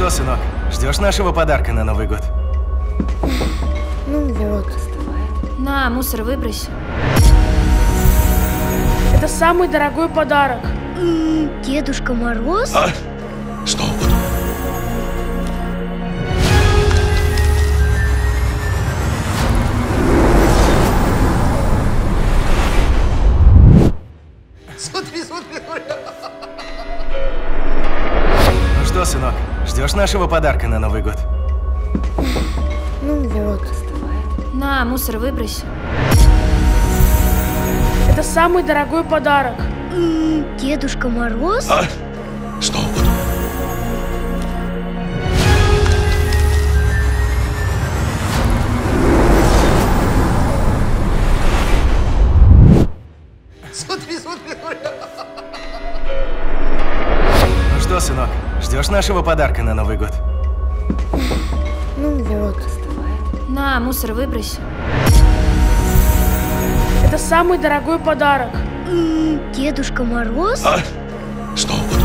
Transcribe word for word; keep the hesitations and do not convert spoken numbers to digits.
что, сынок, ждешь нашего подарка на Новый год? Ну вот. На, мусор выбрось. Это самый дорогой подарок. М-м, Дедушка Мороз? А? Что? Смотри, смотри, смотри. Ну что, сынок, ждешь нашего подарка на Новый год? Ну вот. На, мусор выбрось. Это самый дорогой подарок. М-м, Дедушка Мороз? А? Что? Смотри, смотри, смотри. Ну что, сынок, ждешь нашего подарка на Новый год? Ну вот. На, мусор выбрось. Это самый дорогой подарок. М-м, Дедушка Мороз? А? Что?